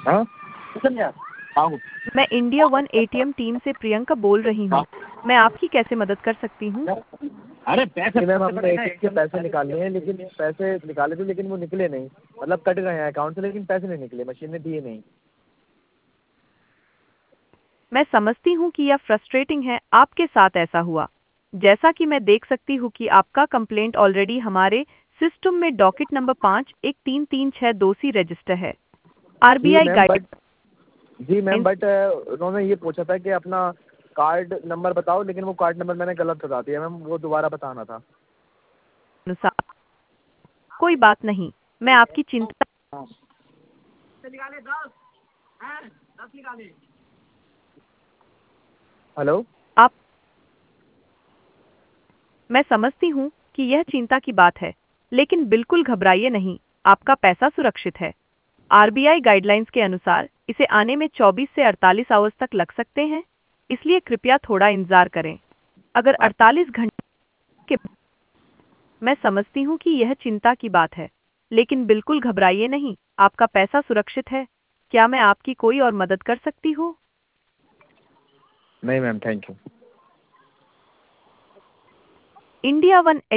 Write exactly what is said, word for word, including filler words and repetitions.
हाँ हाँ मैं इंडिया वन एटीएम टीम से प्रियंका बोल रही हूँ। मैं आपकी कैसे मदद कर सकती हूँ? अरे पैसे मैम, हमने एटीएम के पैसे निकाले हैं, लेकिन पैसे निकाले थे लेकिन वो निकले नहीं, मतलब कट गए हैं अकाउंट से, लेकिन पैसे नहीं निकले, मशीन ने दिए नहीं। मैं समझती हूँ कि यह फ्रस्ट्रेटिंग है, आपके साथ ऐसा हुआ। जैसा कि मैं देख सकती हूँ कि आपका कंप्लेंट ऑलरेडी हमारे सिस्टम में डॉकेट नंबर पाँच एक तीन तीन छः दो सी रजिस्टर है। जी आरबीआई मैम गाइड बट जी मैम बट उन्होंने ये पूछा था कि अपना कार्ड नंबर बताओ, लेकिन वो कार्ड नंबर मैंने गलत बता दिया मैम, वो दोबारा बताना था। अनुसार कोई बात नहीं, मैं आपकी चिंता हेलो आप मैं समझती हूँ कि यह चिंता की बात है, लेकिन बिल्कुल घबराइए नहीं, आपका पैसा सुरक्षित है। आरबीआई गाइडलाइंस के अनुसार इसे आने में चौबीस से अड़तालीस आवर्स तक लग सकते हैं, इसलिए कृपया थोड़ा इंतजार करें। अगर अड़तालीस घंटे के मैं समझती हूँ कि यह चिंता की बात है, लेकिन बिल्कुल घबराइए नहीं, आपका पैसा सुरक्षित है। क्या मैं आपकी कोई और मदद कर सकती हूँ? नहीं ma'am, thank you. India one